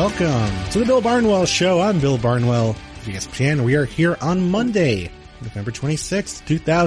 Welcome to the Bill Barnwell Show. I'm Bill Barnwell of ESPN. We are here on Monday, November 26th,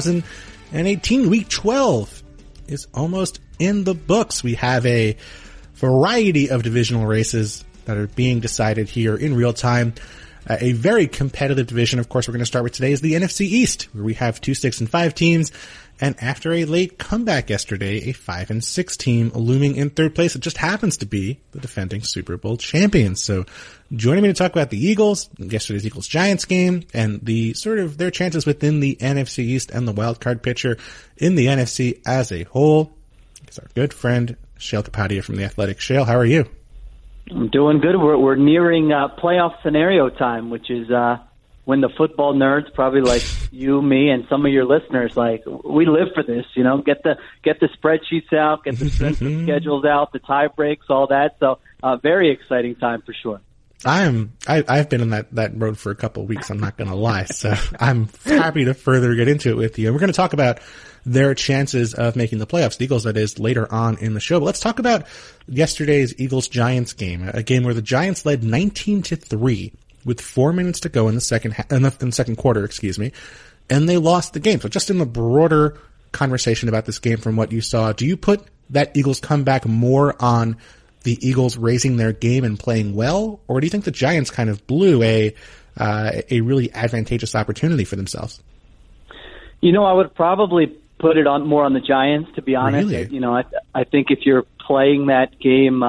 2018. Week 12 is almost in the books. We have a variety of divisional races that are being decided here in real time. A very competitive division, of course, we're going to start with today is the NFC East, where we have 2, 6, and 5 teams. And after a late comeback yesterday, a 5 and 6 team looming in third place. It just happens to be the defending Super Bowl champions. So joining me to talk about the Eagles, yesterday's Eagles-Giants game, and the sort of their chances within the NFC East and the wildcard picture in the NFC as a whole, is our good friend, Shale Kapadia from The Athletic. Shale, how are you? I'm doing good. We're nearing playoff scenario time, which is when the football nerds, probably like you, me, and some of your listeners, like we live for this. You know, get the spreadsheets out, get the strength of schedules out, the tie breaks, all that. So very exciting time for sure. I've been on that road for a couple of weeks. I'm not going to lie. So I'm happy to further get into it with you. And we're going to talk about their chances of making the playoffs, the Eagles, that is, later on in the show. But let's talk about yesterday's Eagles-Giants game, a game where the Giants led 19-3 with 4 minutes to go in the second quarter, and they lost the game. So just in the broader conversation about this game from what you saw, do you put that Eagles comeback more on the Eagles raising their game and playing well, or do you think the Giants kind of blew a really advantageous opportunity for themselves? You know, I would probably put it on more on the Giants, to be honest. Really? You know, I think if you're playing that game,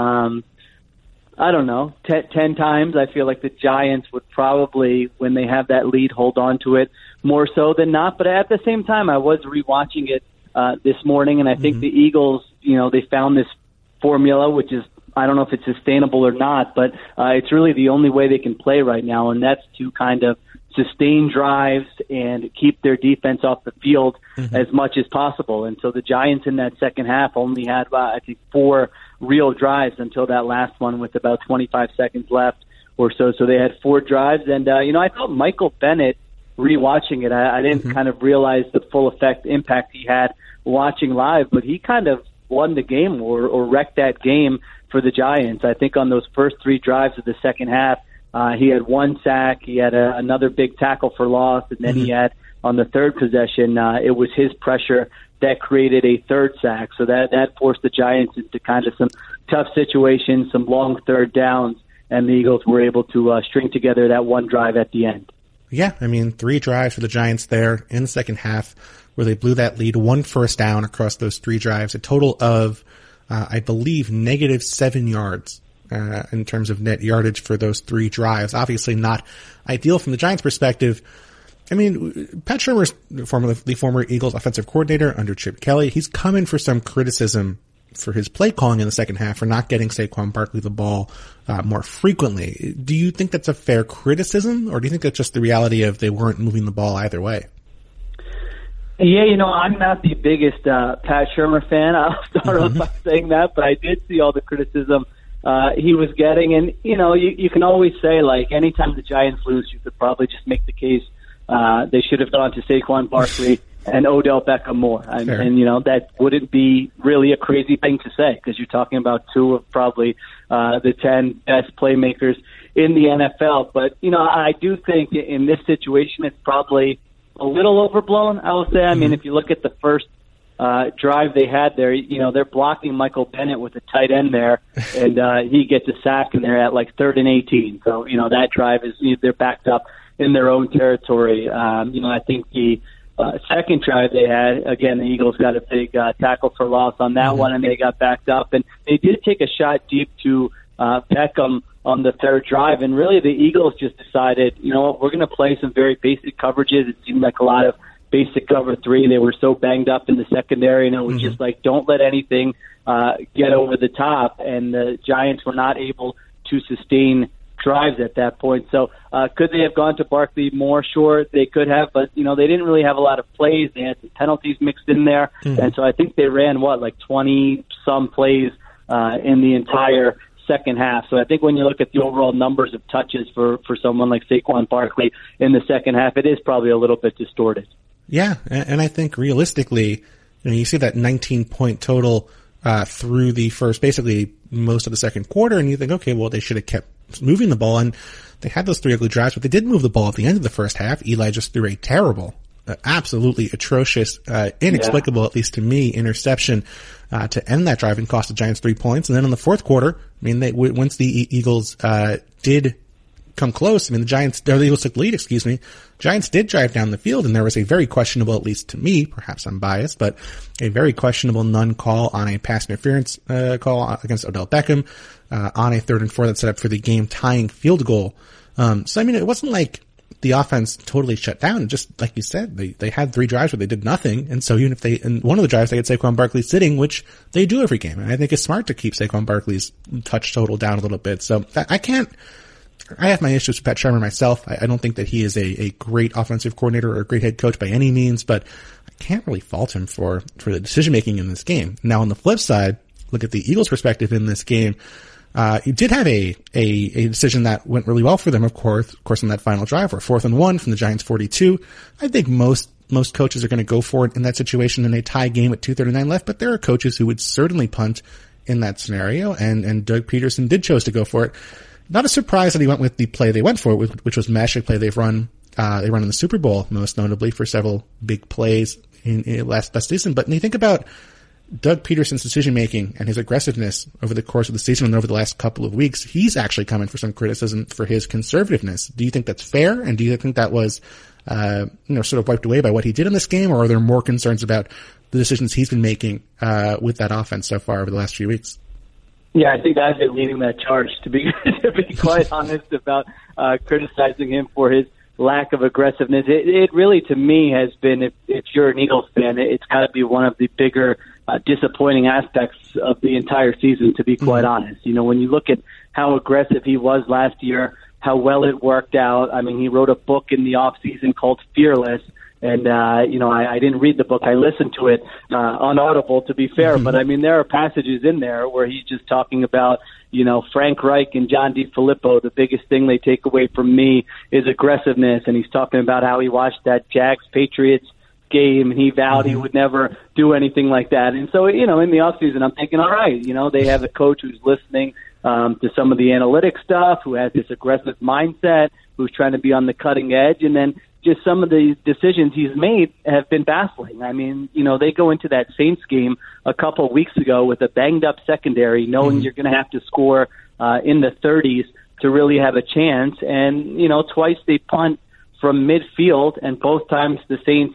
I don't know, 10 times, I feel like the Giants would probably, when they have that lead, hold on to it more so than not. But at the same time, I was rewatching it this morning, and I think the Eagles, you know, they found this formula, which is, I don't know if it's sustainable or not, but it's really the only way they can play right now, and that's to kind of sustain drives and keep their defense off the field as much as possible. And so the Giants in that second half only had, I think, 4 real drives until that last one with about 25 seconds left or so. So they had 4 drives. And, you know, I thought Michael Bennett, rewatching it, I didn't kind of realize the full impact he had watching live, but he kind of won the game or wrecked that game for the Giants. I think on those first 3 drives of the second half, he had 1 sack, he had another big tackle for loss, and then he had, on the third possession, it was his pressure that created a 3rd sack. So that forced the Giants into kind of some tough situations, some long third downs, and the Eagles were able to string together that 1 drive at the end. Yeah, I mean, 3 drives for the Giants there in the second half where they blew that lead, 1 first down across those 3 drives, a total of, I believe, -7 yards. In terms of net yardage for those 3 drives. Obviously not ideal from the Giants' perspective. I mean, Pat Shurmur's the former Eagles offensive coordinator under Chip Kelly. He's come in for some criticism for his play calling in the second half for not getting Saquon Barkley the ball more frequently. Do you think that's a fair criticism, or do you think that's just the reality of they weren't moving the ball either way? Yeah, you know, I'm not the biggest Pat Shurmur fan. I'll start off by saying that, but I did see all the criticism he was getting. And, you know, you can always say, like, anytime the Giants lose, you could probably just make the case they should have gone to Saquon Barkley and Odell Beckham more. And, you know, that wouldn't be really a crazy thing to say because you're talking about 2 of probably the 10 best playmakers in the NFL. But, you know, I do think in this situation it's probably a little overblown, I will say. I mean, if you look at the first drive they had there, you know, they're blocking Michael Bennett with a tight end there, and he gets a sack, and they're at like 3rd and 18. So, you know, that drive is, they're backed up in their own territory. You know, I think the second drive they had, again, the Eagles got a big tackle for loss on that one, and they got backed up. And they did take a shot deep to Beckham on the 3rd drive, and really the Eagles just decided, you know what, we're going to play some very basic coverages. It seemed like a lot of basic cover 3. They were so banged up in the secondary, and it was just like, don't let anything get over the top. And the Giants were not able to sustain drives at that point. So could they have gone to Barkley more? Sure, they could have, but, you know, they didn't really have a lot of plays. They had some penalties mixed in there. And so I think they ran, 20-some plays in the entire second half. So I think when you look at the overall numbers of touches for someone like Saquon Barkley in the second half, it is probably a little bit distorted. Yeah, and I think realistically, you see that 19-point total through the first, basically most of the second quarter, and you think, okay, well, they should have kept moving the ball, and they had those 3 ugly drives, but they did move the ball at the end of the first half. Eli just threw a terrible, absolutely atrocious, inexplicable, at least to me, interception to end that drive and cost the Giants 3 points. And then in the fourth quarter, I mean, once the Eagles did come close, I mean, the Eagles took the lead, Giants did drive down the field, and there was a very questionable, at least to me, perhaps I'm biased, but a very questionable none call on a pass interference call against Odell Beckham on a 3rd and 4 that set up for the game-tying field goal. So, I mean, it wasn't like the offense totally shut down. Just like you said, they had 3 drives where they did nothing. And so even if in one of the drives, they had Saquon Barkley sitting, which they do every game. And I think it's smart to keep Saquon Barkley's touch total down a little bit. So I have my issues with Pat Shurmur myself. I don't think that he is a great offensive coordinator or a great head coach by any means, but I can't really fault him for the decision making in this game. Now on the flip side, look at the Eagles' perspective in this game. He did have a decision that went really well for them, of course, on that final drive, where 4th and 1 from the Giants 42. I think most coaches are going to go for it in that situation in a tie game with 2:39 left, but there are coaches who would certainly punt in that scenario, and Doug Peterson did choose to go for it. Not a surprise that he went with the play they went for, which was magic play they've run. They run in the Super Bowl, most notably for several big plays in last season. But when you think about Doug Peterson's decision making and his aggressiveness over the course of the season and over the last couple of weeks, he's actually coming for some criticism for his conservativeness. Do you think that's fair? And do you think that was, sort of wiped away by what he did in this game? Or are there more concerns about the decisions he's been making, with that offense so far over the last few weeks? Yeah, I think I've been leading that charge, to be quite honest, about criticizing him for his lack of aggressiveness. It really, to me, has been, if you're an Eagles fan, it's got to be one of the bigger disappointing aspects of the entire season, to be quite honest. You know, when you look at how aggressive he was last year, how well it worked out. I mean, he wrote a book in the off season called Fearless. And, I didn't read the book. I listened to it on Audible, to be fair. But, I mean, there are passages in there where he's just talking about, Frank Reich and John DeFilippo. The biggest thing they take away from me is aggressiveness. And he's talking about how he watched that Jags-Patriots game, and he vowed he would never do anything like that. And so, in the offseason, I'm thinking, all right, they have a coach who's listening to some of the analytic stuff, who has this aggressive mindset, who's trying to be on the cutting edge. And then just some of the decisions he's made have been baffling. I mean, they go into that Saints game a couple of weeks ago with a banged-up secondary, knowing you're going to have to score in the 30s to really have a chance. And, twice they punt from midfield, and both times the Saints,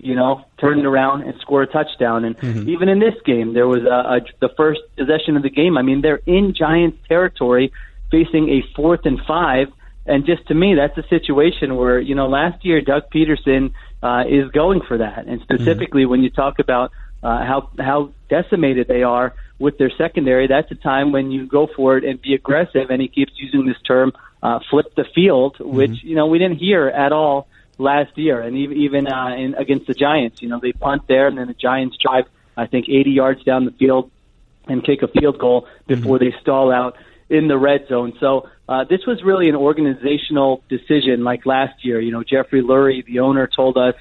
turned around and scored a touchdown. And even in this game, there was the first possession of the game. I mean, they're in Giants territory facing a 4th and 5. And just to me, that's a situation where, last year Doug Peterson is going for that. And specifically when you talk about how decimated they are with their secondary, that's a time when you go for it and be aggressive. And he keeps using this term, flip the field, which, we didn't hear at all last year. And even against the Giants, they punt there, and then the Giants drive, I think, 80 yards down the field and kick a field goal before they stall out in the red zone. So this was really an organizational decision like last year. Jeffrey Lurie, the owner, told us,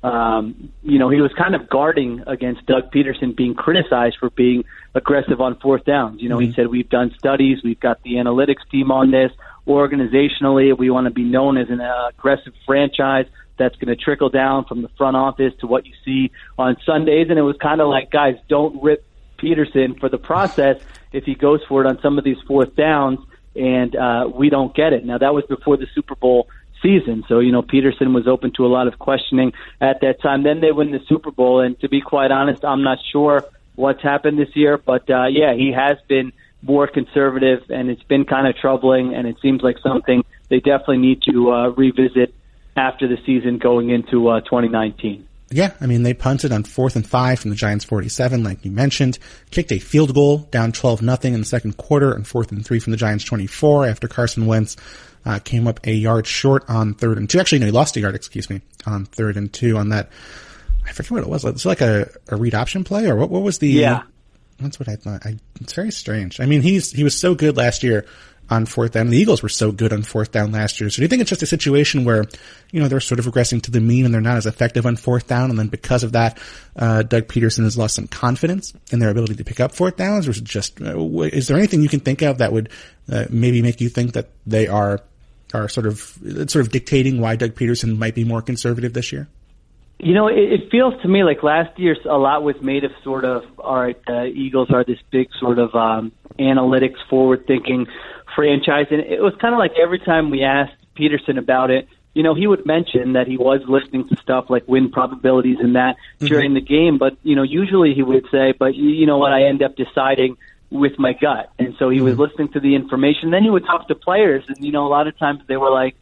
he was kind of guarding against Doug Peterson being criticized for being aggressive on 4th downs. He said, we've done studies, we've got the analytics team on this. Organizationally, we want to be known as an aggressive franchise that's going to trickle down from the front office to what you see on Sundays. And it was kind of like, guys, don't rip Peterson for the process if he goes for it on some of these 4th downs, and we don't get it. Now, that was before the Super Bowl season, so, Peterson was open to a lot of questioning at that time. Then they win the Super Bowl, and to be quite honest, I'm not sure what's happened this year, but, he has been more conservative, and it's been kind of troubling, and it seems like something they definitely need to revisit after the season going into 2019. Yeah, I mean, they punted on 4th and 5 from the Giants 47, like you mentioned, kicked a field goal down 12-0 in the second quarter, and 4th and 3 from the Giants 24 after Carson Wentz came up a yard short on 3rd and 2. Actually, no, he lost a yard, on 3rd and 2 on that. I forget what it was. It's like a read option play, or what was the... Yeah. That's what I thought. It's very strange. I mean, he was so good last year on fourth down. The Eagles were so good on fourth down last year. So do you think it's just a situation where, they're sort of regressing to the mean and they're not as effective on fourth down, and then because of that, Doug Peterson has lost some confidence in their ability to pick up fourth downs? Or is it just, is there anything you can think of that would maybe make you think that they are sort of dictating why Doug Peterson might be more conservative this year? It feels to me like last year a lot was made of sort of, all right, the Eagles are this big sort of analytics, forward-thinking franchise. And it was kind of like every time we asked Peterson about it, he would mention that he was listening to stuff like win probabilities and that during the game. But, usually he would say, but you know what, I end up deciding with my gut. And so he was listening to the information. Then he would talk to players. And, a lot of times they were like,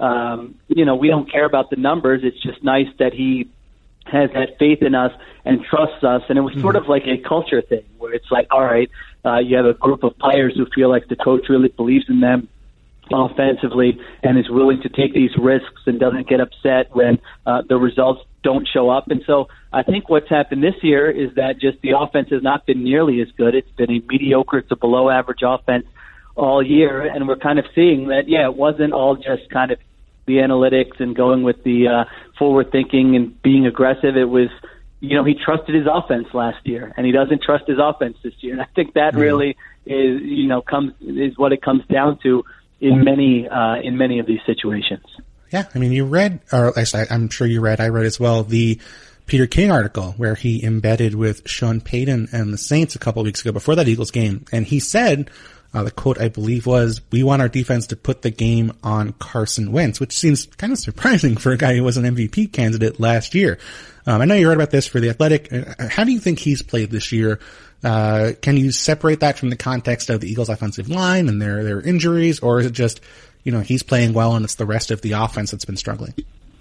we don't care about the numbers. It's just nice that he has that faith in us and trusts us. And it was sort of like a culture thing where it's like, all right, you have a group of players who feel like the coach really believes in them offensively and is willing to take these risks and doesn't get upset when the results don't show up. And so I think what's happened this year is that just the offense has not been nearly as good. It's been a mediocre to below average offense all year. And we're kind of seeing that, it wasn't all just kind of the analytics and going with the forward thinking and being aggressive. It was, he trusted his offense last year and he doesn't trust his offense this year. And I think that really is, is what it comes down to in many of these situations. Yeah. I mean, you read, or I'm sure you read, I read as well, the Peter King article where he embedded with Sean Payton and the Saints a couple of weeks ago before that Eagles game. And he said, the quote, I believe, was, "We want our defense to put the game on Carson Wentz," which seems kind of surprising for a guy who was an MVP candidate last year. I know you read about this for The Athletic. How do you think he's played this year? Can you separate that from the context of the Eagles' offensive line and their injuries, or is it just, he's playing well and it's the rest of the offense that's been struggling?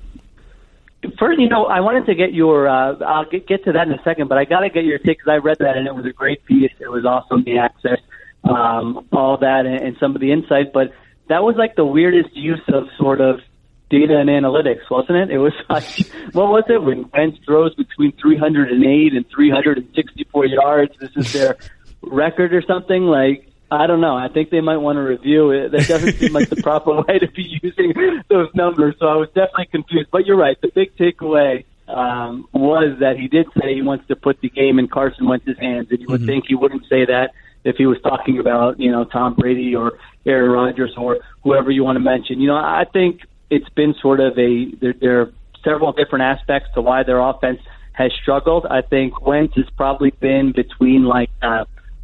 First, I wanted to get your, I'll get to that in a second, but I got to get your take because I read that and it was a great piece. It was awesome, the access. All that and some of the insight, but that was like the weirdest use of sort of data and analytics, wasn't it? It was like, what was it when Wentz throws between 308 and 364 yards? This is their record or something? Like, I don't know. I think they might want to review it. That doesn't seem like the proper way to be using those numbers. So I was definitely confused. But you're right. The big takeaway was that he did say he wants to put the game in Carson Wentz's hands, and you would think he wouldn't say that if he was talking about, Tom Brady or Aaron Rodgers or whoever you want to mention. I think it's been sort of there are several different aspects to why their offense has struggled. I think Wentz has probably been between 10th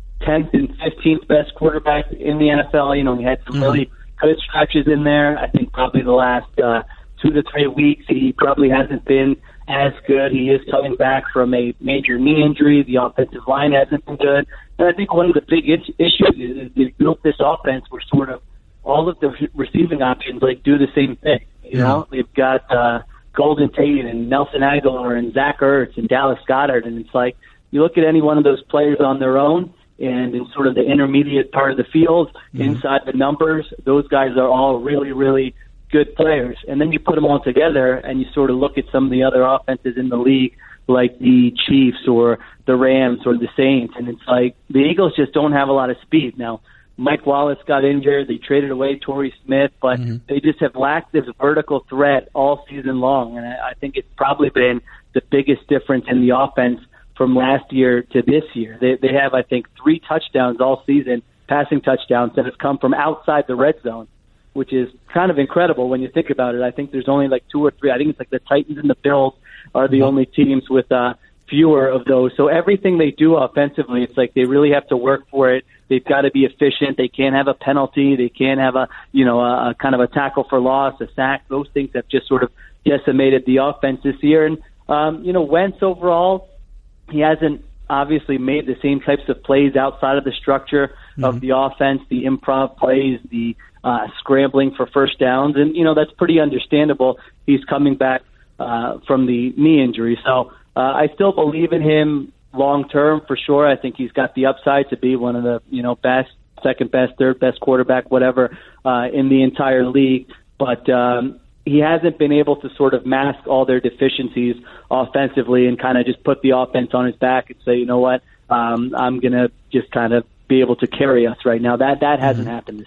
and 15th best quarterback in the NFL. He had some really good stretches in there. I think probably the last 2 to 3 weeks he probably hasn't been as good. He is coming back from a major knee injury. The offensive line hasn't been good. And I think one of the big issues is they built this offense where sort of all of the receiving options do the same thing. They've got Golden Tate and Nelson Aguilar and Zach Ertz and Dallas Goedert, and it's like you look at any one of those players on their own and in sort of the intermediate part of the field, inside the numbers, those guys are all really, really good players. And then you put them all together and you sort of look at some of the other offenses in the league, like the Chiefs or the Rams or the Saints, and it's like the Eagles just don't have a lot of speed. Now, Mike Wallace got injured. They traded away Torrey Smith, but they just have lacked this vertical threat all season long. And I think it's probably been the biggest difference in the offense from last year to this year. They have, I think, 3 touchdowns all season, passing touchdowns, that have come from outside the red zone, which is kind of incredible when you think about it. I think there's only 2 or 3. I think it's like the Titans and the Bills are the only teams with fewer of those. So everything they do offensively, it's like they really have to work for it. They've got to be efficient. They can't have a penalty. They can't have a kind of a tackle for loss, a sack. Those things have just sort of decimated the offense this year. And, Wentz overall, he hasn't obviously made the same types of plays outside of the structure of the offense, the improv plays, the scrambling for first downs. And, that's pretty understandable. He's coming back from the knee injury. So I still believe in him long term for sure. I think he's got the upside to be one of the, best, second best, third best quarterback, whatever, in the entire league. But he hasn't been able to sort of mask all their deficiencies offensively and kind of just put the offense on his back and say, you know what, I'm going to just kind of be able to carry us right now. That hasn't happened this year.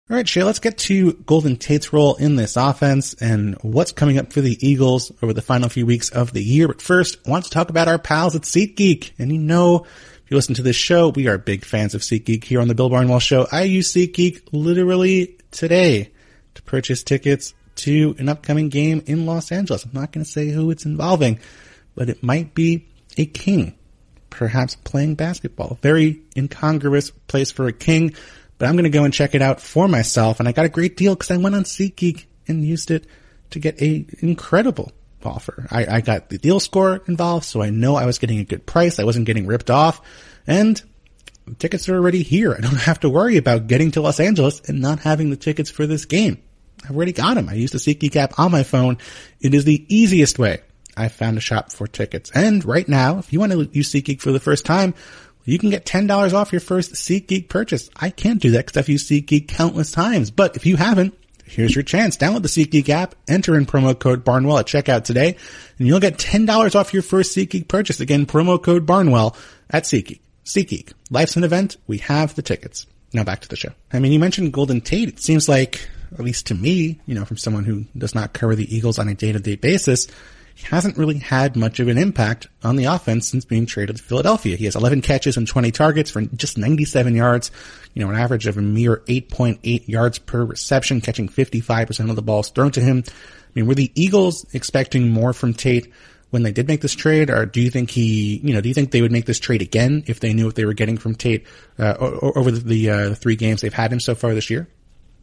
All right, Shay, let's get to Golden Tate's role in this offense and what's coming up for the Eagles over the final few weeks of the year. But first, I want to talk about our pals at SeatGeek. And you know, if you listen to this show, we are big fans of SeatGeek here on the Bill Barnwell Show. I use SeatGeek literally today to purchase tickets to an upcoming game in Los Angeles. I'm not going to say who it's involving, but it might be a king, perhaps playing basketball. Very incongruous place for a king. But I'm going to go and check it out for myself. And I got a great deal because I went on SeatGeek and used it to get a incredible offer. I got the deal score involved, so I know I was getting a good price. I wasn't getting ripped off. And tickets are already here. I don't have to worry about getting to Los Angeles and not having the tickets for this game. I've already got them. I used the SeatGeek app on my phone. It is the easiest way I've found to shop for tickets. And right now, if you want to use SeatGeek for the first time, you can get $10 off your first SeatGeek purchase. I can't do that because I've used SeatGeek countless times. But if you haven't, here's your chance. Download the SeatGeek app, enter in promo code Barnwell at checkout today, and you'll get $10 off your first SeatGeek purchase. Again, promo code Barnwell at SeatGeek. SeatGeek. Life's an event. We have the tickets. Now back to the show. I mean, you mentioned Golden Tate. It seems like, at least to me, you know, from someone who does not cover the Eagles on a day-to-day basis, he hasn't really had much of an impact on the offense since being traded to Philadelphia. He has 11 catches and 20 targets for just 97 yards, you know, an average of a mere 8.8 yards per reception, catching 55% of the balls thrown to him. I mean, were the Eagles expecting more from Tate when they did make this trade, or do you think do you think they would make this trade again if they knew what they were getting from Tate over the 3 games they've had him so far this year?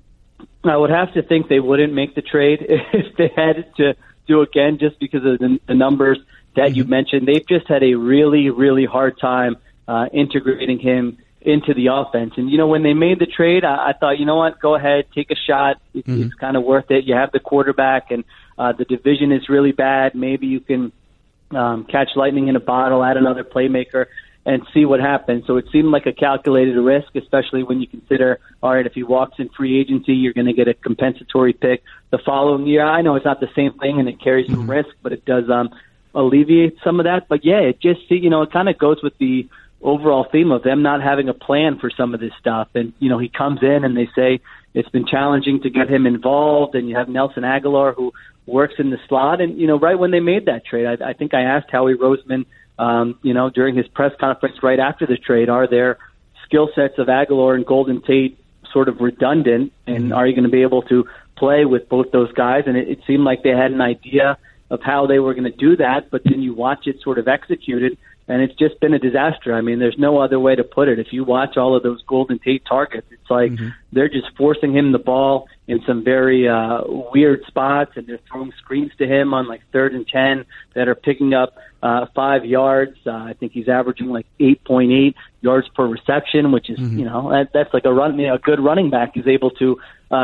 I would have to think they wouldn't make the trade if they had to do again, just because of the numbers that you mentioned. They've just had a really, really hard time integrating him into the offense. And, you know, when they made the trade, I thought, you know what, go ahead, take a shot. It's kind of worth it. You have the quarterback, and the division is really bad. Maybe you can catch lightning in a bottle, add another playmaker, and see what happens. So it seemed like a calculated risk, especially when you consider, all right, if he walks in free agency, you're going to get a compensatory pick the following year. I know it's not the same thing and it carries some risk, but it does alleviate some of that. But yeah, it just, you know, it kind of goes with the overall theme of them not having a plan for some of this stuff. And, you know, he comes in and they say it's been challenging to get him involved, and you have Nelson Aguilar who works in the slot. And, you know, right when they made that trade, I think I asked Howie Roseman, you know, during his press conference right after the trade, are there skill sets of Aguilar and Golden Tate sort of redundant, and are you going to be able to play with both those guys? And it seemed like they had an idea of how they were going to do that, but then you watch it sort of executed, and it's just been a disaster. I mean, there's no other way to put it. If you watch all of those Golden Tate targets, it's like they're just forcing him the ball in some very weird spots, and they're throwing screens to him on like 3rd and 10 that are picking up 5 yards. I think he's averaging like 8.8 yards per reception, which is, you know, that's like a good running back is able to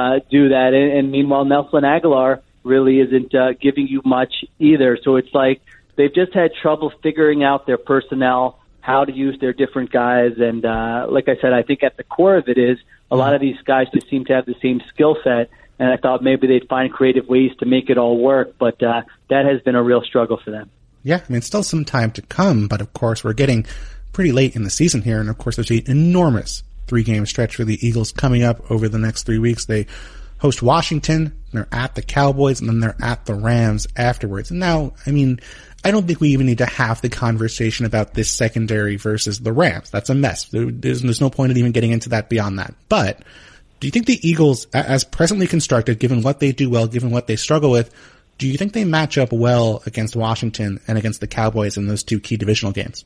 do that. And meanwhile, Nelson Aguilar really isn't giving you much either. So it's like they've just had trouble figuring out their personnel, how to use their different guys. And like I said, I think at the core of it is a lot of these guys just seem to have the same skill set. And I thought maybe they'd find creative ways to make it all work. But that has been a real struggle for them. Yeah, I mean, still some time to come. But, of course, we're getting pretty late in the season here. And, of course, there's an enormous 3-game stretch for the Eagles coming up over the next 3 weeks. They host Washington, they're at the Cowboys, and then they're at the Rams afterwards. And now, I mean, I don't think we even need to have the conversation about this secondary versus the Rams. That's a mess. There's no point in even getting into that beyond that. But do you think the Eagles, as presently constructed, given what they do well, given what they struggle with, do you think they match up well against Washington and against the Cowboys in those 2 key divisional games?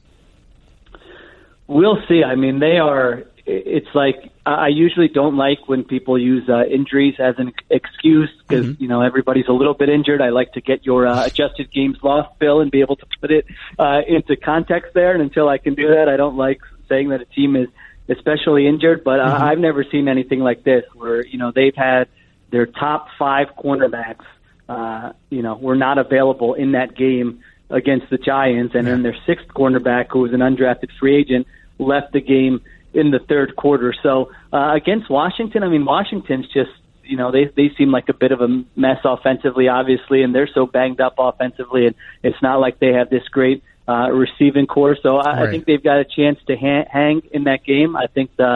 We'll see. I mean, they are – it's like I usually don't like when people use injuries as an excuse because, you know, everybody's a little bit injured. I like to get your adjusted games lost, Bill, and be able to put it into context there. And until I can do that, I don't like saying that a team is especially injured. But I've never seen anything like this where, you know, they've had their top 5 cornerbacks, you know, were not available in that game against the Giants. And then their 6th cornerback, who was an undrafted free agent, left the game in the 3rd quarter. So against Washington, I mean, Washington's just, you know, they seem like a bit of a mess offensively, obviously, and they're so banged up offensively, and it's not like they have this great receiving core. So I think they've got a chance to hang in that game. I think the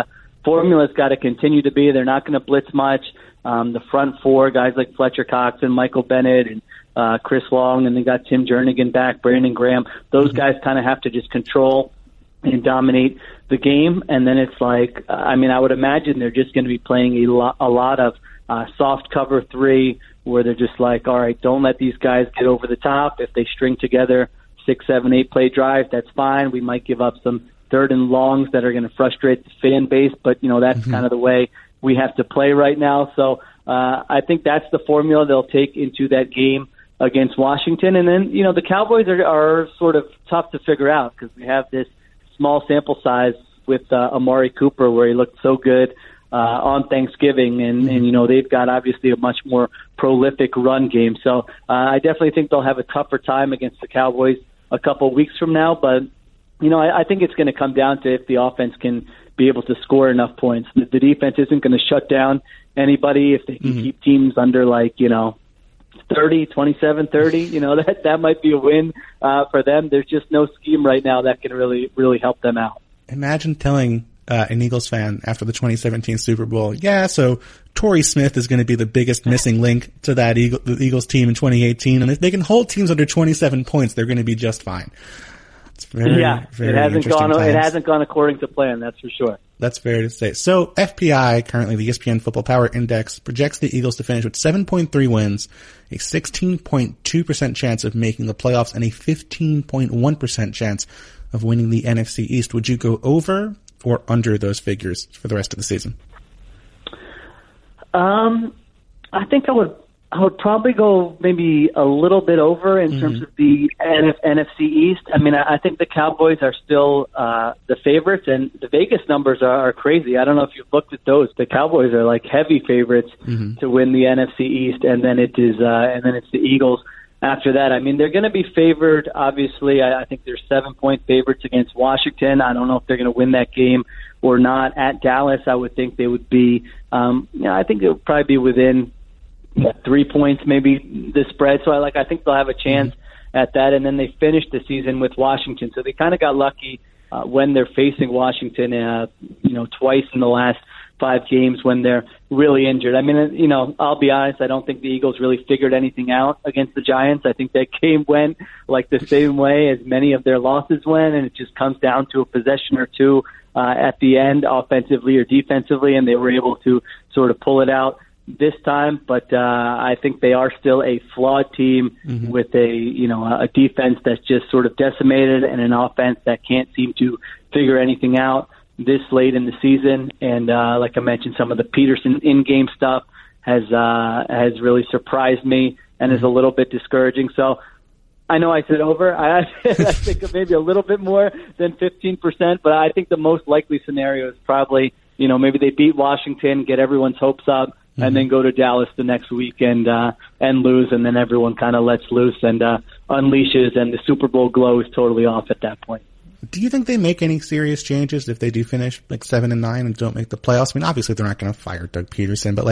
formula's got to continue to be they're not going to blitz much. The front four, guys like Fletcher Cox and Michael Bennett and Chris Long, and they got Tim Jernigan back, Brandon Graham. Those guys kind of have to just control and dominate the game. And then it's like, I would imagine they're just going to be playing a lot of soft cover 3, where they're just like, all right, don't let these guys get over the top. If they string together 6, 7, 8 play drives, that's fine. We might give up some 3rd and longs that are going to frustrate the fan base, but that's kind of the way we have to play right now. So I think that's the formula they'll take into that game against Washington. And then, the Cowboys are sort of tough to figure out because we have this small sample size with Amari Cooper, where he looked so good on Thanksgiving, and they've got obviously a much more prolific run game. So I definitely think they'll have a tougher time against the Cowboys a couple weeks from now. But I think it's going to come down to if the offense can be able to score enough points. The defense isn't going to shut down anybody if they can keep teams under 30, 27, 30. That might be a win for them. There's just no scheme right now that can really, really help them out. Imagine telling an Eagles fan after the 2017 Super Bowl, so Torrey Smith is going to be the biggest missing link to that the Eagles team in 2018, and if they can hold teams under 27 points, they're going to be just fine. It's very, very it hasn't gone according to plan, that's for sure. That's fair to say. So FPI, currently the ESPN Football Power Index, projects the Eagles to finish with 7.3 wins, a 16.2% chance of making the playoffs, and a 15.1% chance of winning the NFC East. Would you go over or under those figures for the rest of the season? I think I would probably go maybe a little bit over in terms of the NFC East. I think the Cowboys are still the favorites, and the Vegas numbers are crazy. I don't know if you've looked at those. The Cowboys are like heavy favorites to win the NFC East, and then it's the Eagles after that. They're going to be favored. Obviously, I think they're 7-point favorites against Washington. I don't know if they're going to win that game or not. At Dallas, I would think they would be. I think it would probably be within 3 points, maybe the spread. So I think they'll have a chance at that. And then they finished the season with Washington, so they kind of got lucky when they're facing Washington. Twice in the last 5 games when they're really injured. I'll be honest, I don't think the Eagles really figured anything out against the Giants. I think that game went like the same way as many of their losses went, and it just comes down to a possession or two at the end, offensively or defensively, and they were able to sort of pull it out this time. But I think they are still a flawed team with a defense that's just sort of decimated and an offense that can't seem to figure anything out this late in the season. And like I mentioned, some of the Peterson in-game stuff has really surprised me and is a little bit discouraging. So I know I said over. I think maybe a little bit more than 15%, but I think the most likely scenario is probably, maybe they beat Washington, get everyone's hopes up, and then go to Dallas the next week and lose, and then everyone kind of lets loose and unleashes, and the Super Bowl glow is totally off at that point. Do you think they make any serious changes if they do finish 7-9 and don't make the playoffs? Obviously they're not going to fire Doug Peterson, but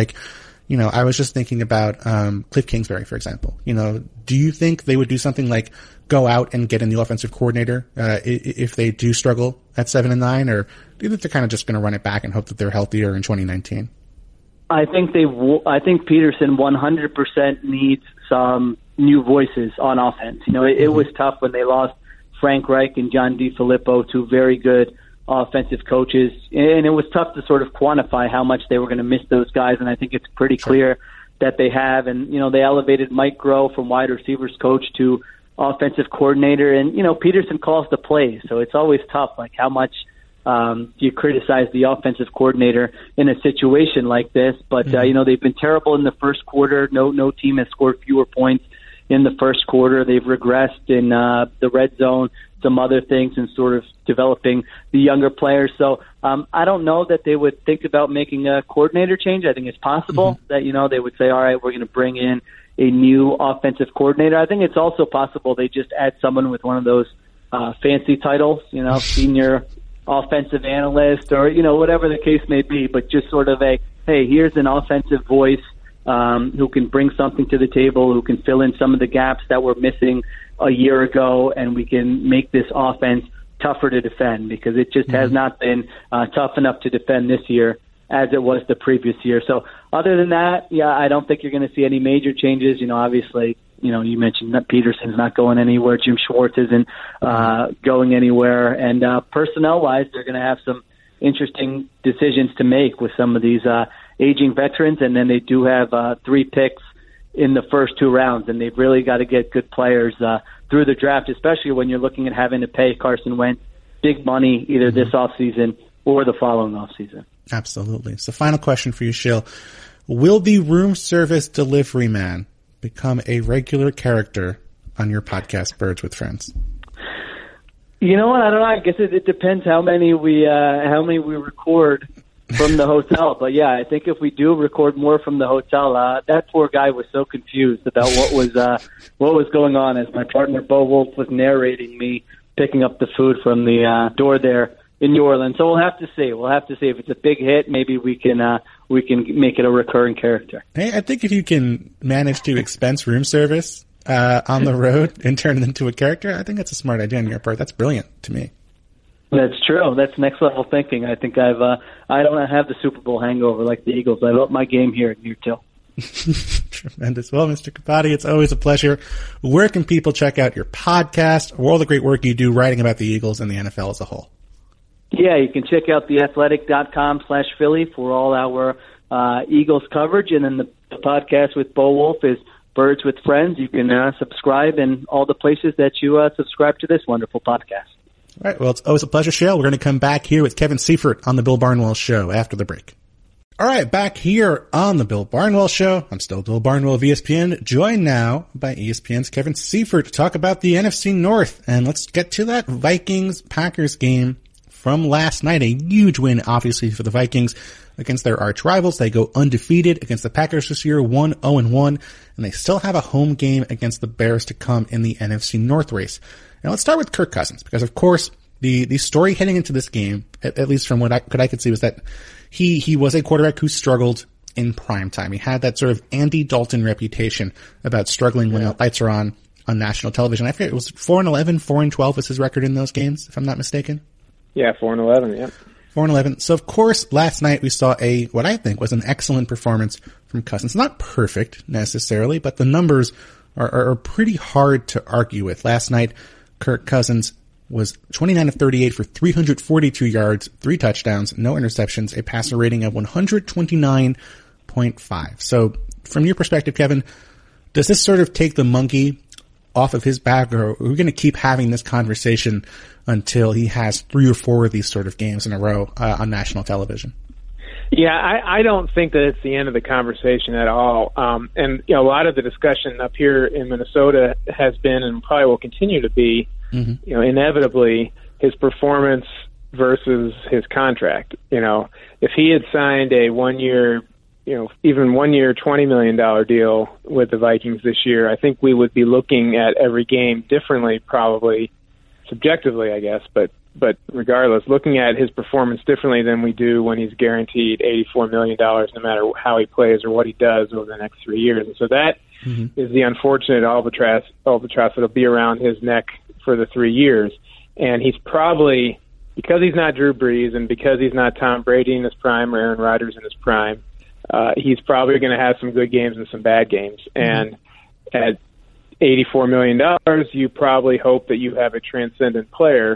I was just thinking about Cliff Kingsbury, for example. Do you think they would do something like go out and get a new offensive coordinator if they do struggle at 7-9, or do you think they're kind of just going to run it back and hope that they're healthier in 2019? I think I think Peterson 100% needs some new voices on offense. It was tough when they lost Frank Reich and John DeFilippo, two very good offensive coaches, and it was tough to sort of quantify how much they were going to miss those guys, and I think it's pretty clear that they have. And they elevated Mike Groh from wide receivers coach to offensive coordinator, and Peterson calls the plays, so it's always tough, how much you criticize the offensive coordinator in a situation like this. But they've been terrible in the first quarter. No team has scored fewer points in the first quarter. They've regressed in the red zone, some other things, and sort of developing the younger players. So I don't know that they would think about making a coordinator change. I think it's possible that they would say, all right, we're going to bring in a new offensive coordinator. I think it's also possible they just add someone with one of those fancy titles, senior offensive analyst or whatever the case may be, but just sort of hey, here's an offensive voice who can bring something to the table, who can fill in some of the gaps that were missing a year ago, and we can make this offense tougher to defend, because it just has not been tough enough to defend this year as it was the previous year. So other than that, I don't think you're going to see any major changes. Obviously, you mentioned that Peterson's not going anywhere. Jim Schwartz isn't going anywhere. And personnel-wise, they're going to have some interesting decisions to make with some of these aging veterans. And then they do have 3 picks in the first 2 rounds, and they've really got to get good players through the draft, especially when you're looking at having to pay Carson Wentz big money either this offseason or the following offseason. Absolutely. So final question for you, Shill. Will the room service delivery man become a regular character on your podcast, Birds with Friends? You know what? I don't know. I guess it depends how many we record from the hotel. But yeah, I think if we do record more from the hotel, that poor guy was so confused about what was going on as my partner Bo Wolf was narrating me picking up the food from the door there in New Orleans. So we'll have to see. If it's a big hit, maybe we can make it a recurring character. Hey, I think if you can manage to expense room service on the road and turn it into a character, I think that's a smart idea on your part. That's brilliant to me. That's true. That's next level thinking. I think I don't have the Super Bowl hangover like the Eagles. I've upped my game here in year 2. Tremendous. Well, Mr. Capati, it's always a pleasure. Where can people check out your podcast or all the great work you do writing about the Eagles and the NFL as a whole? Yeah, you can check out theathletic.com/Philly for all our Eagles coverage. And then the podcast with Bo Wolf is Birds with Friends. You can subscribe in all the places that you subscribe to this wonderful podcast. All right. Well, it's always a pleasure, Shale. We're going to come back here with Kevin Seifert on the Bill Barnwell Show after the break. All right. Back here on the Bill Barnwell Show. I'm still Bill Barnwell of ESPN, joined now by ESPN's Kevin Seifert to talk about the NFC North. And let's get to that Vikings-Packers game from last night. A huge win, obviously, for the Vikings against their arch rivals. They go undefeated against the Packers this year, 1-0-1, and they still have a home game against the Bears to come in the NFC North race. Now let's start with Kirk Cousins, because of course the story heading into this game, at least from what I could see, was that he was a quarterback who struggled in prime time. He had that sort of Andy Dalton reputation about struggling when the lights are on national television. I forget, it was 4-11, 4-12 was his record in those games, if I'm not mistaken. Yeah, 4-11, yeah. 4-11. So of course, last night we saw what I think was an excellent performance from Cousins. Not perfect necessarily, but the numbers are pretty hard to argue with. Last night, Kirk Cousins was 29 of 38 for 342 yards, 3 touchdowns, no interceptions, a passer rating of 129.5. So from your perspective, Kevin, does this sort of take the monkey off of his back, or are we going to keep having this conversation until he has 3 or 4 of these sort of games in a row on national television? Yeah, I don't think that it's the end of the conversation at all. And a lot of the discussion up here in Minnesota has been, and probably will continue to be, inevitably his performance versus his contract. If he had signed a 1-year, even 1-year $20 million deal with the Vikings this year, I think we would be looking at every game differently, probably subjectively, I guess, but regardless, looking at his performance differently than we do when he's guaranteed $84 million no matter how he plays or what he does over the next 3 years. And so that is the unfortunate albatross that'll be around his neck for the 3 years. And he's probably, because he's not Drew Brees and because he's not Tom Brady in his prime or Aaron Rodgers in his prime, he's probably going to have some good games and some bad games. And at $84 million, you probably hope that you have a transcendent player.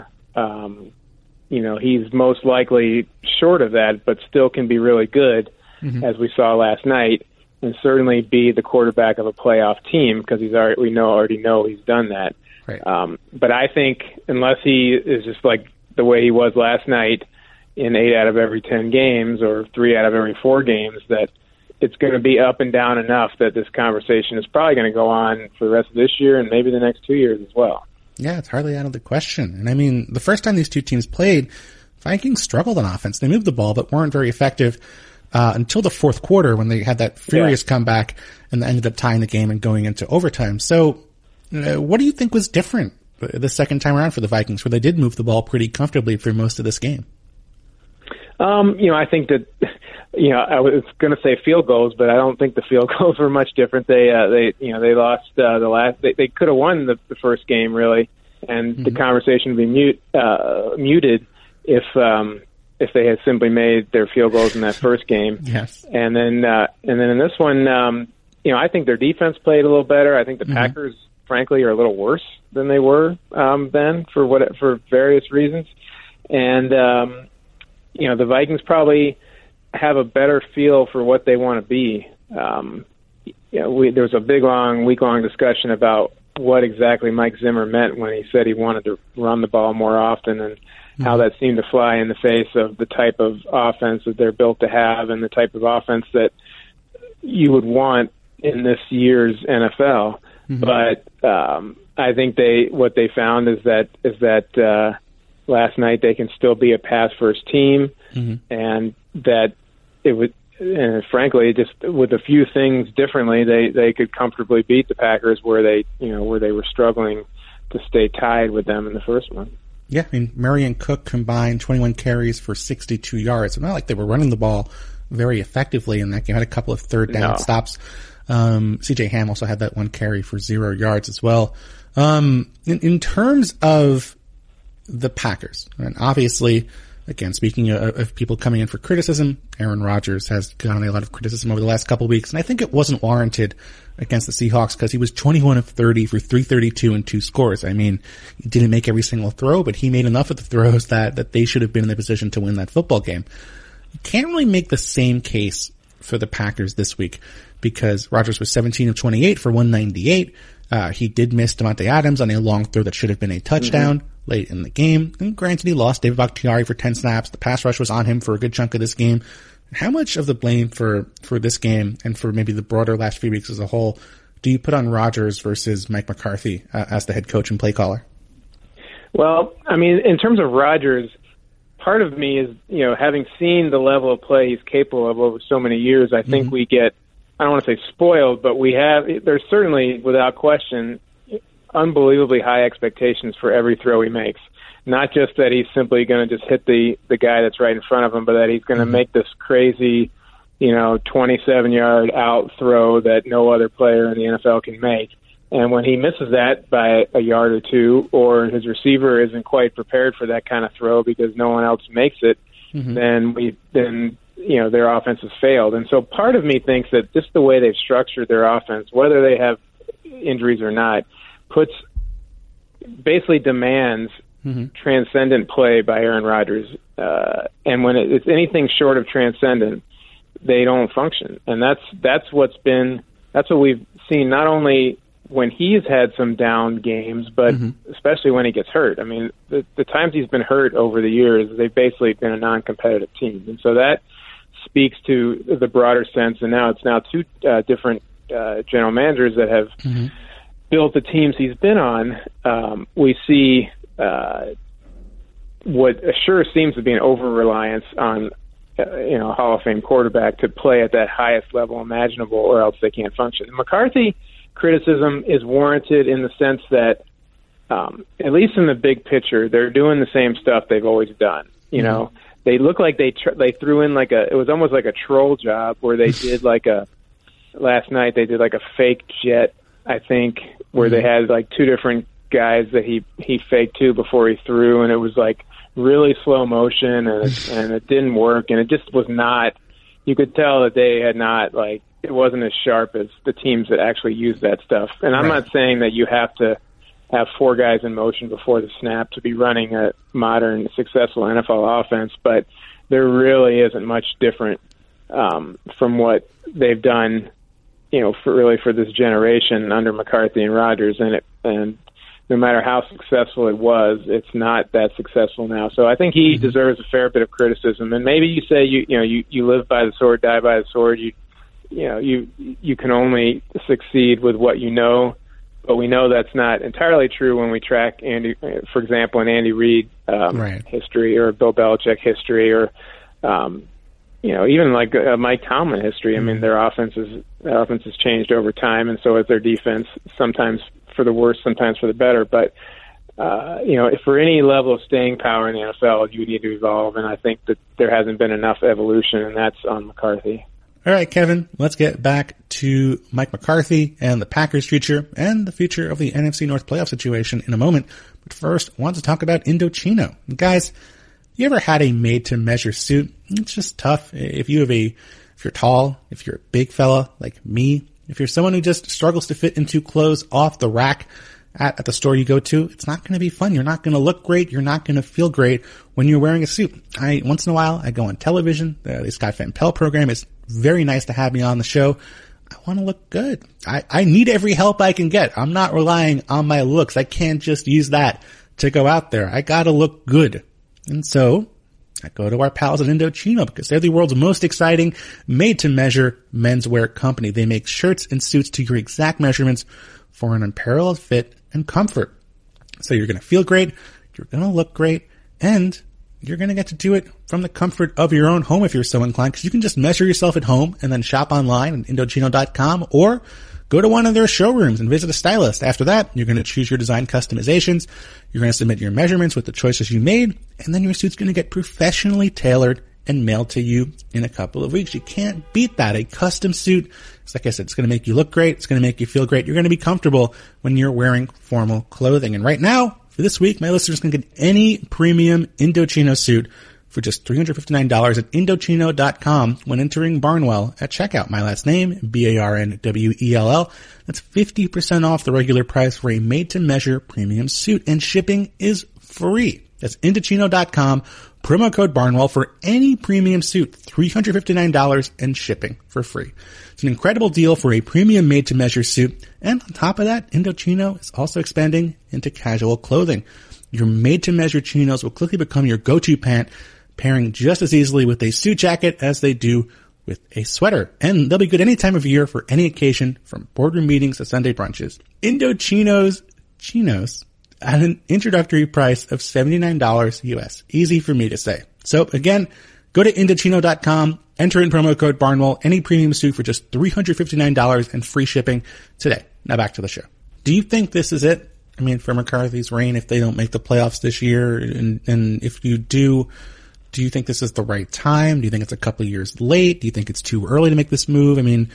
He's most likely short of that, but still can be really good, as we saw last night, and certainly be the quarterback of a playoff team, because we already know he's done that. Right. But I think unless he is just like the way he was last night in 8 out of every 10 games or 3 out of every 4 games, that it's going to be up and down enough that this conversation is probably going to go on for the rest of this year and maybe the next 2 years as well. Yeah, it's hardly out of the question. And I mean, the first time these two teams played, Vikings struggled on offense. They moved the ball, but weren't very effective until the fourth quarter when they had that furious comeback and ended up tying the game and going into overtime. So what do you think was different the second time around for the Vikings, where they did move the ball pretty comfortably for most of this game? I think that, I was going to say field goals, but I don't think the field goals were much different. They lost they could have won the first game really, and the conversation would be muted if they had simply made their field goals in that first game. Yes. And then in this one, I think their defense played a little better. I think the Packers, frankly, are a little worse than they were then for various reasons. And the Vikings probably have a better feel for what they want to be. There was a big, week-long discussion about what exactly Mike Zimmer meant when he said he wanted to run the ball more often, and how that seemed to fly in the face of the type of offense that they're built to have and the type of offense that you would want in this year's NFL. But I think what they found is that last night they can still be a pass-first team, and that it would. And frankly, just with a few things differently, they could comfortably beat the Packers where they were struggling to stay tied with them in the first one. Yeah, I mean, Murray and Cook combined 21 carries for 62 yards. It's not like they were running the ball very effectively in that game. Had a couple of third down stops. C.J. Ham also had that one carry for 0 yards as well. In terms of the Packers, and obviously, again, speaking of people coming in for criticism, Aaron Rodgers has gotten a lot of criticism over the last couple of weeks, and I think it wasn't warranted against the Seahawks because he was 21 of 30 for 332 and 2 scores. I mean, he didn't make every single throw, but he made enough of the throws that they should have been in the position to win that football game. You can't really make the same case for the Packers this week because Rodgers was 17 of 28 for 198. He did miss Davante Adams on a long throw that should have been a touchdown late in the game. And granted, he lost David Bakhtiari for 10 snaps. The pass rush was on him for a good chunk of this game. How much of the blame for this game and for maybe the broader last few weeks as a whole do you put on Rodgers versus Mike McCarthy as the head coach and play caller? Well, I mean, in terms of Rodgers, part of me is, having seen the level of play he's capable of over so many years, I think we get, I don't want to say spoiled, but there's certainly, without question, unbelievably high expectations for every throw he makes. Not just that he's simply going to just hit the guy that's right in front of him, but that he's going to make this crazy, 27-yard out throw that no other player in the NFL can make. And when he misses that by a yard or two, or his receiver isn't quite prepared for that kind of throw because no one else makes it, then their offense has failed. And so part of me thinks that just the way they've structured their offense, whether they have injuries or not, basically demands transcendent play by Aaron Rodgers. And when it's anything short of transcendent, they don't function. And that's what we've seen not only when he's had some down games, but especially when he gets hurt. I mean, the times he's been hurt over the years, they've basically been a non-competitive team. And so that speaks to the broader sense. And now it's two different general managers that have built the teams he's been on. We see what sure seems to be an over-reliance on a Hall of Fame quarterback to play at that highest level imaginable, or else they can't function. McCarthy criticism is warranted in the sense that, at least in the big picture, they're doing the same stuff they've always done. They look like they threw in it was almost like a troll job where they did last night they did a fake jet, I think, where they had two different guys that he faked to before he threw, and it was really slow motion, and it didn't work, and it just was not. You could tell that they had not it wasn't as sharp as the teams that actually use that stuff. And I'm not saying that you have to have 4 guys in motion before the snap to be running a modern, successful NFL offense, but there really isn't much different from what they've done, for this generation under McCarthy and Rodgers, and no matter how successful it was, it's not that successful now. So I think he deserves a fair bit of criticism. And maybe you say you live by the sword, die by the sword. You can only succeed with what you know, but we know that's not entirely true when we track Andy, for example, an Andy Reid history, or Bill Belichick history, or even Mike Tomlin history. I mean, their offense has changed over time, and so has their defense. Sometimes for the worse, sometimes for the better. But if for any level of staying power in the NFL, you need to evolve, and I think that there hasn't been enough evolution, and that's on McCarthy. All right, Kevin, let's get back to Mike McCarthy and the Packers' future and the future of the NFC North playoff situation in a moment. But first, I want to talk about Indochino. Guys, you ever had a made-to-measure suit? It's just tough. If you're tall, if you're a big fella like me, if you're someone who just struggles to fit into clothes off the rack at the store you go to, it's not going to be fun. You're not going to look great. You're not going to feel great when you're wearing a suit. Once in a while, I go on television. The Scott Van Pelt program is very nice to have me on the show. I want to look good. I need every help I can get. I'm not relying on my looks. I can't just use that to go out there. I got to look good. And so I go to our pals at Indochino because they're the world's most exciting made-to-measure menswear company. They make shirts and suits to your exact measurements for an unparalleled fit and comfort. So you're going to feel great, you're going to look great, and you're going to get to do it from the comfort of your own home if you're so inclined, because you can just measure yourself at home and then shop online at Indochino.com or go to one of their showrooms and visit a stylist. After that, you're going to choose your design customizations. You're going to submit your measurements with the choices you made, and then your suit's going to get professionally tailored and mailed to you in a couple of weeks. You can't beat that. A custom suit, like I said, it's going to make you look great. It's going to make you feel great. You're going to be comfortable when you're wearing formal clothing. And right now, for this week, my listeners can get any premium Indochino suit for just $359 at Indochino.com when entering Barnwell at checkout. My last name, Barnwell. That's 50% off the regular price for a made-to-measure premium suit, and shipping is free. That's Indochino.com, promo code Barnwell for any premium suit, $359 and shipping for free. It's an incredible deal for a premium made-to-measure suit, and on top of that, Indochino is also expanding into casual clothing. Your made-to-measure chinos will quickly become your go-to pant, pairing just as easily with a suit jacket as they do with a sweater. And they'll be good any time of year for any occasion, from boardroom meetings to Sunday brunches. Indochino's chinos at an introductory price of $79 US. Easy for me to say. So again, go to Indochino.com, enter in promo code Barnwell, any premium suit for just $359 and free shipping today. Now back to the show. Do you think this is it? I mean, for McCarthy's reign, if they don't make the playoffs this year, and if you do you think this is the right time? Do you think it's a couple of years late? Do you think it's too early to make this move? I mean,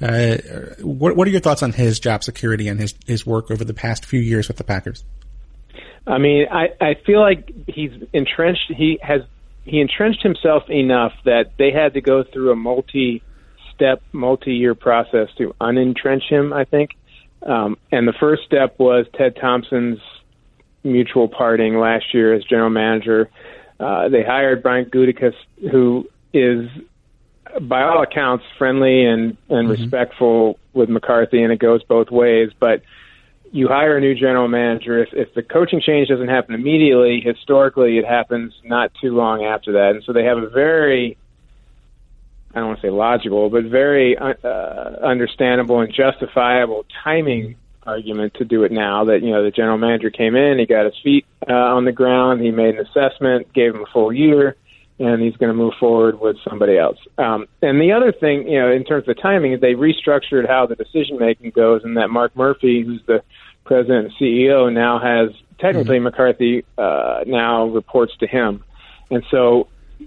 what are your thoughts on his job security and his work over the past few years with the Packers? I mean, I feel like he's entrenched. He entrenched himself enough that they had to go through a multi-step, multi-year process to unentrench him, I think. And the first step was Ted Thompson's mutual parting last year as general manager. They hired Brian Gutekunst, who is, by all accounts, friendly and respectful with McCarthy, and it goes both ways. But you hire a new general manager. If the coaching change doesn't happen immediately, historically it happens not too long after that. And so they have a very, I don't want to say logical, but very understandable and justifiable timing argument to do it now. That, you know, the general manager came in, he got his feet on the ground, he made an assessment, gave him a full year, and he's going to move forward with somebody else. And the other thing, you know, in terms of the timing, is they restructured how the decision-making goes, and that Mark Murphy, who's the president and CEO, now has, technically McCarthy now reports to him. And so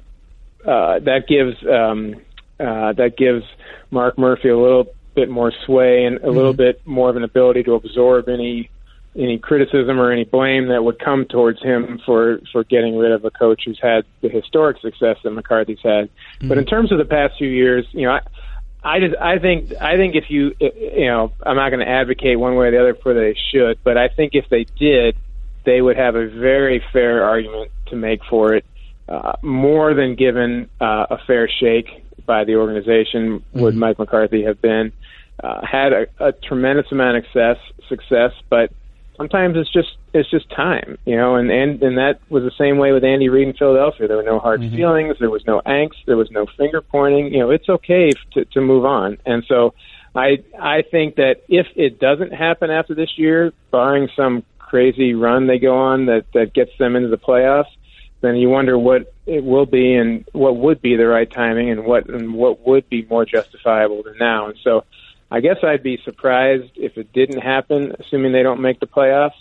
that gives Mark Murphy a little bit more sway and a little bit more of an ability to absorb any criticism or any blame that would come towards him for getting rid of a coach who's had the historic success that McCarthy's had. But in terms of the past few years, you know, I think if you know, I'm not going to advocate one way or the other for they should, but I think if they did, they would have a very fair argument to make for it, more than given a fair shake by the organization would Mike McCarthy have been. Had a tremendous amount of success, but sometimes it's just time, you know, and that was the same way with Andy Reid in Philadelphia. There were no hard feelings, there was no angst, there was no finger pointing. You know, it's okay to move on. And so I think that if it doesn't happen after this year, barring some crazy run they go on that gets them into the playoffs, then you wonder what it will be and what would be the right timing and what would be more justifiable than now. And so I guess I'd be surprised if it didn't happen, assuming they don't make the playoffs.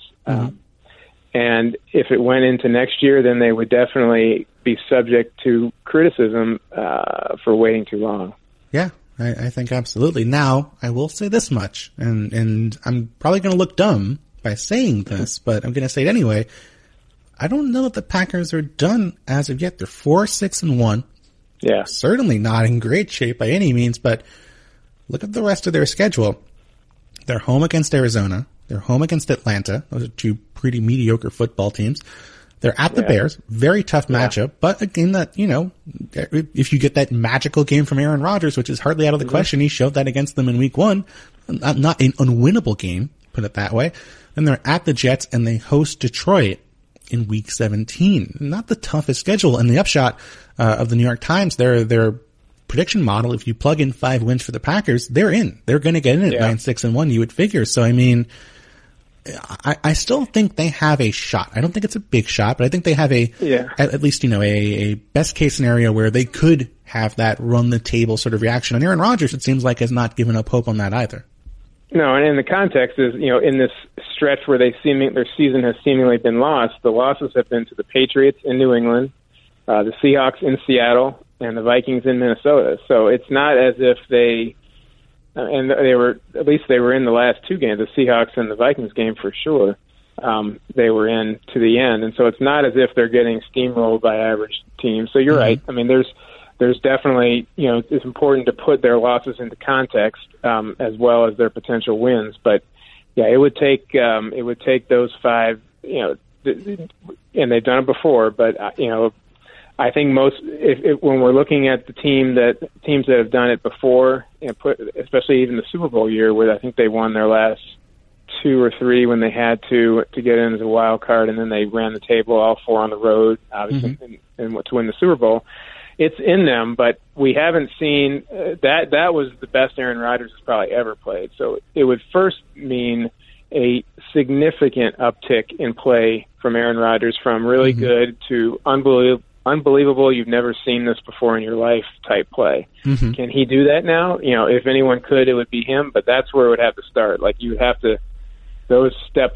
And if it went into next year, then they would definitely be subject to criticism for waiting too long. Yeah, I think absolutely. Now, I will say this much, and I'm probably going to look dumb by saying this, but I'm going to say it anyway. I don't know if the Packers are done as of yet. They're 4-6-1. Yeah. Certainly not in great shape by any means, but look at the rest of their schedule. They're home against Arizona. They're home against Atlanta. Those are two pretty mediocre football teams. They're at the Bears. Very tough matchup, but a game that, if you get that magical game from Aaron Rodgers, which is hardly out of the question, he showed that against them in week 1. Not an unwinnable game, put it that way. Then they're at the Jets and they host Detroit in week 17. Not the toughest schedule. And the upshot of the New York Times, their prediction model, if you plug in 5 wins for the Packers, they're in. They're going to get in at 9-6-1, you would figure. So, I mean, I still think they have a shot. I don't think it's a big shot, but I think they have at least, a best case scenario where they could have that run the table sort of reaction. And Aaron Rodgers, it seems like, has not given up hope on that either. No, and in the context is, in this stretch where their season has seemingly been lost, the losses have been to the Patriots in New England, the Seahawks in Seattle, and the Vikings in Minnesota. So it's not as if they were in the last 2 games, the Seahawks and the Vikings game for sure. They were in to the end. And so it's not as if they're getting steamrolled by average teams. So you're right. I mean, there's definitely, it's important to put their losses into context, as well as their potential wins. But yeah, it would take those 5, and they've done it before, but I think when we're looking at the teams that have done it before, especially even the Super Bowl year, where I think they won their last 2 or 3 when they had to get in as a wild card, and then they ran the table all 4 on the road, obviously, and to win the Super Bowl. It's in them, but we haven't seen that was the best Aaron Rodgers has probably ever played. So it would first mean a significant uptick in play from Aaron Rodgers, from really good to unbelievable, you've never seen this before in your life type play. Can he do that now? If anyone could, it would be him, but that's where it would have to start. Like, you would have to, those steps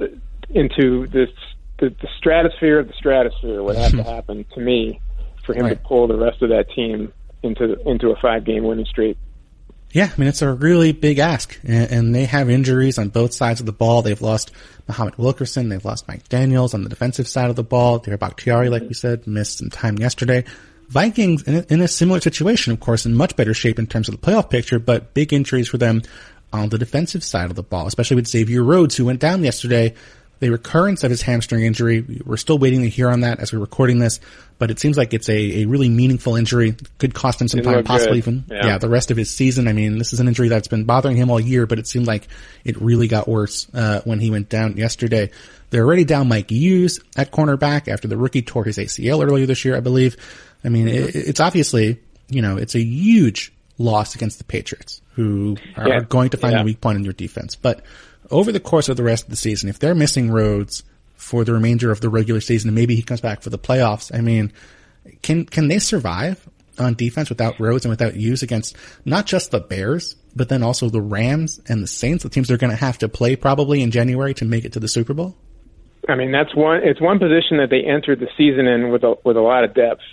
into the stratosphere of the stratosphere would have to happen, to me, for him to pull the rest of that team into a 5-game winning streak. Yeah, I mean, it's a really big ask, and they have injuries on both sides of the ball. They've lost Muhammad Wilkerson. They've lost Mike Daniels on the defensive side of the ball. Dare Bakhtiari, like we said, missed some time yesterday. Vikings in a similar situation, of course, in much better shape in terms of the playoff picture, but big injuries for them on the defensive side of the ball, especially with Xavier Rhodes, who went down yesterday. The recurrence of his hamstring injury, we're still waiting to hear on that as we're recording this, but it seems like it's a really meaningful injury. Could cost him some time, possibly even the rest of his season. I mean, this is an injury that's been bothering him all year, but it seemed like it really got worse when he went down yesterday. They're already down Mike Hughes at cornerback after the rookie tore his ACL earlier this year, I believe. I mean, it's obviously, it's a huge loss against the Patriots, who are going to find a weak point in your defense. But over the course of the rest of the season, if they're missing Rhodes for the remainder of the regular season, and maybe he comes back for the playoffs, I mean, can they survive on defense without Rhodes and without Hughes against not just the Bears, but then also the Rams and the Saints, the teams they're going to have to play probably in January to make it to the Super Bowl? I mean, it's one position that they entered the season in with a lot of depth,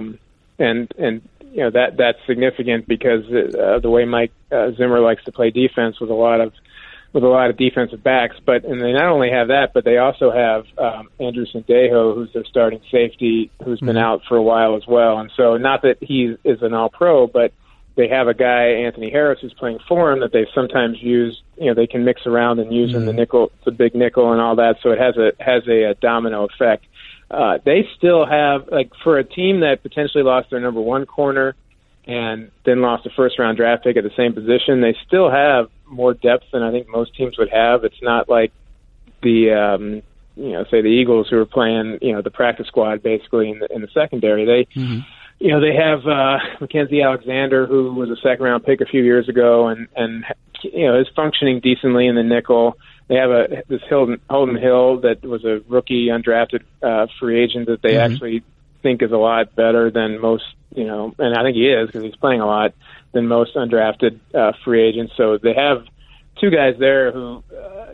and that's significant because the way Mike Zimmer likes to play defense with a lot of defensive backs. And they not only have that, but they also have Andrew Sendejo, who's their starting safety, who's been out for a while as well. And so, not that he is an all-pro, but they have a guy, Anthony Harris, who's playing for him that they've sometimes used. They can mix around and use in the nickel, the big nickel, and all that. So it has a domino effect. They still have, for a team that potentially lost their number 1 corner and then lost a first-round draft pick at the same position, they still have more depth than I think most teams would have. It's not like the, say the Eagles, who are playing, the practice squad basically in the secondary. They have Mackenzie Alexander, who was a second-round pick a few years ago and is functioning decently in the nickel. They have this Holden Hill that was a rookie undrafted free agent that they actually think is a lot better than most, and I think he is because he's playing a lot, than most undrafted free agents. So they have 2 guys there who,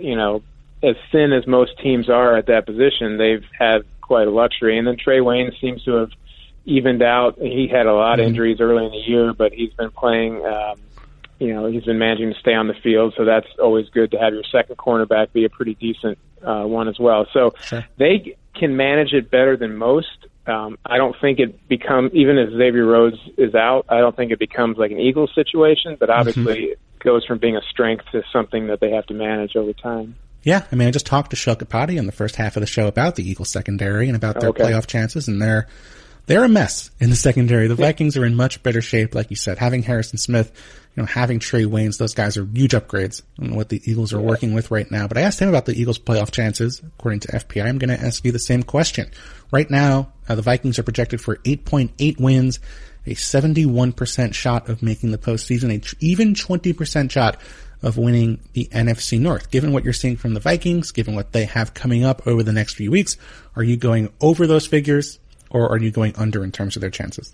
as thin as most teams are at that position, they've had quite a luxury. And then Trey Waynes seems to have evened out. He had a lot of injuries early in the year, but he's been playing. He's been managing to stay on the field, so that's always good to have your second cornerback be a pretty decent one as well. So they can manage it better than most. I don't think it becomes, even if Xavier Rhodes is out, I don't think it becomes like an Eagles situation, but obviously it goes from being a strength to something that they have to manage over time. Yeah, I mean, I just talked to Shel Kapati in the first half of the show about the Eagles secondary and about their playoff chances, and they're a mess in the secondary. The Vikings are in much better shape, like you said. Having Harrison Smith, having Trey Waynes, those guys are huge upgrades on what the Eagles are working with right now. But I asked him about the Eagles' playoff chances. According to FPI, I'm going to ask you the same question. Right now, the Vikings are projected for 8.8 wins, a 71% shot of making the postseason, an even 20% shot of winning the NFC North. Given what you're seeing from the Vikings, given what they have coming up over the next few weeks, are you going over those figures, or are you going under in terms of their chances?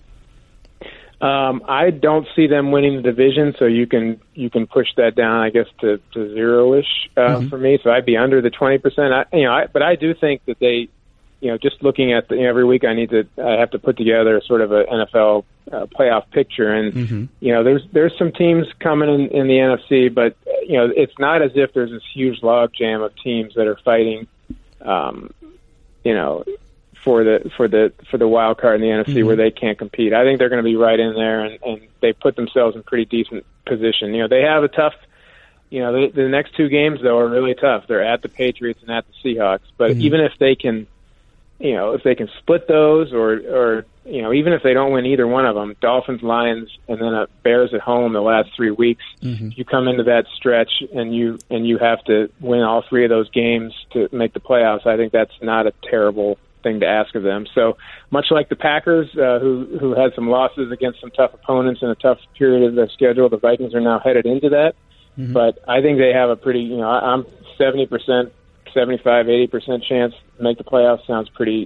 I don't see them winning the division, so you can push that down, I guess, to zero-ish for me. So I'd be under the 20%. But I do think that they, just looking at every week, I have to put together sort of an NFL playoff picture, and there's some teams coming in the NFC, but it's not as if there's this huge logjam of teams that are fighting, for the wild card in the NFC where they can't compete. I think they're going to be right in there, and they put themselves in pretty decent position. They have a tough, the next two games though are really tough. They're at the Patriots and at the Seahawks. But even if they can, if they can split those, or even if they don't win either one of them, Dolphins, Lions, and then Bears at home the last 3 weeks, you come into that stretch and you have to win all three of those games to make the playoffs. I think that's not a terrible thing to ask of them. So much like the Packers, who had some losses against some tough opponents in a tough period of their schedule, the Vikings are now headed into that. But I think they have a pretty, I'm 70%, 75, 80% chance to make the playoffs. Sounds pretty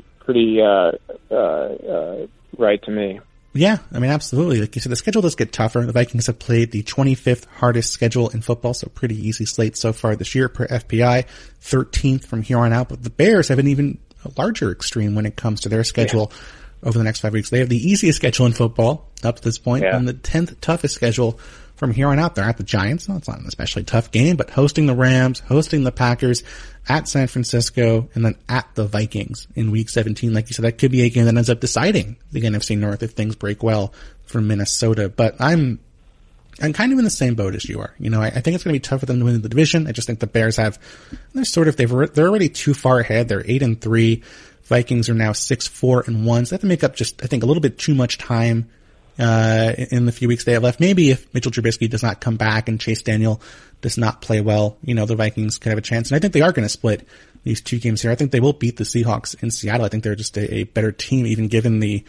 right to me. Yeah, I mean, absolutely. Like you said, the schedule does get tougher. The Vikings have played the 25th hardest schedule in football, so pretty easy slate so far this year per FPI, 13th from here on out. But the Bears have an even larger extreme when it comes to their schedule over the next 5 weeks. They have the easiest schedule in football up to this point, and the 10th toughest schedule from here on out. They're at the Giants. Well, it's not an especially tough game, but hosting the Rams, hosting the Packers, at San Francisco, and then at the Vikings in Week 17. Like you said, that could be a game that ends up deciding the NFC North if things break well for Minnesota. But I'm kind of in the same boat as you are. I think it's going to be tough for them to win the division. I just think the Bears they're already too far ahead. They're 8-3. Vikings are now 6-4-1. So they have to make up just, I think, a little bit too much time in the few weeks they have left. Maybe if Mitchell Trubisky does not come back and Chase Daniel does not play well, the Vikings could have a chance. And I think they are going to split these two games here. I think they will beat the Seahawks in Seattle. I think they're just a better team, even given the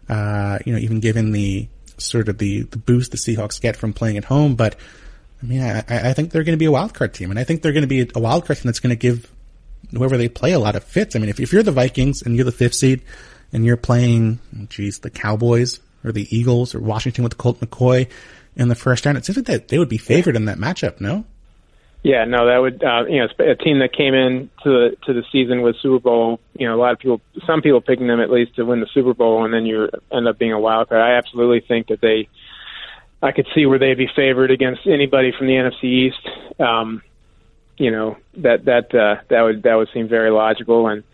sort of the boost the Seahawks get from playing at home. But I mean, I think they're going to be a wild card team, and I think they're going to be a wild card team that's going to give whoever they play a lot of fits. I mean, if you're the Vikings and you're the 5th seed and you're playing, the Cowboys or the Eagles or Washington with Colt McCoy in the first round, it seems like that they would be favored in that matchup, no? Yeah, no, that would, a team that came in to the season with Super Bowl, some people picking them at least to win the Super Bowl, and then you end up being a wild card. I absolutely think that I could see where they'd be favored against anybody from the NFC East. That would seem very logical, and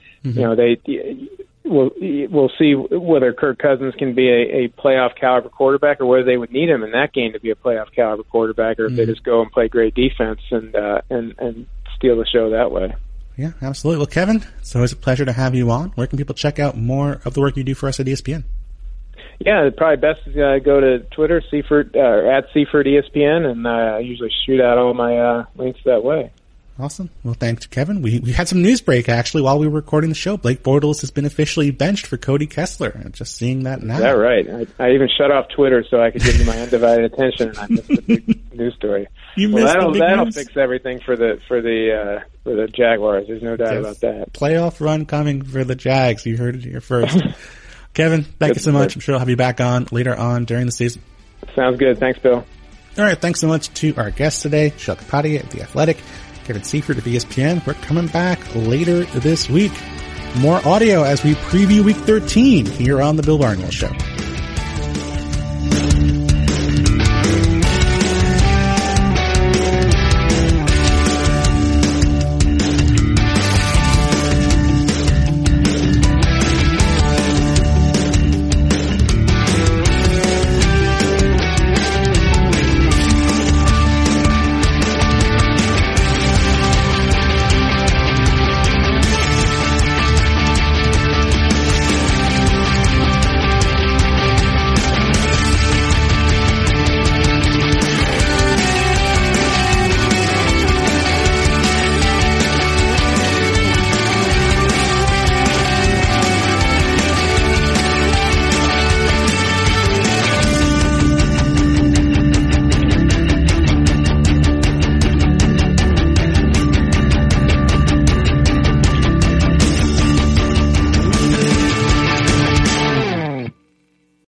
we'll see whether Kirk Cousins can be a playoff caliber quarterback, or whether they would need him in that game to be a playoff caliber quarterback, or if they just go and play great defense and steal the show that way. Yeah, absolutely. Well, Kevin, it's always a pleasure to have you on. Where can people check out more of the work you do for us at ESPN? Yeah, probably best is go to Twitter, Seifert, at Seifert ESPN, and I usually shoot out all my links that way. Awesome. Well, thanks, Kevin. We had some news break, actually, while we were recording the show. Blake Bortles has been officially benched for Cody Kessler. I'm just seeing that now. Is that right? I even shut off Twitter so I could give you my undivided attention, and I missed the big news story. That'll fix everything for the Jaguars. There's no doubt about that. Playoff run coming for the Jags. You heard it here first. Kevin, thank you so much. I'm sure I'll have you back on later on during the season. Sounds good. Thanks, Bill. All right. Thanks so much to our guests today, Shel Kapati at The Athletic, Kevin Seifert of ESPN. We're coming back later this week. more audio as we preview Week 13 here on The Bill Barnwell Show.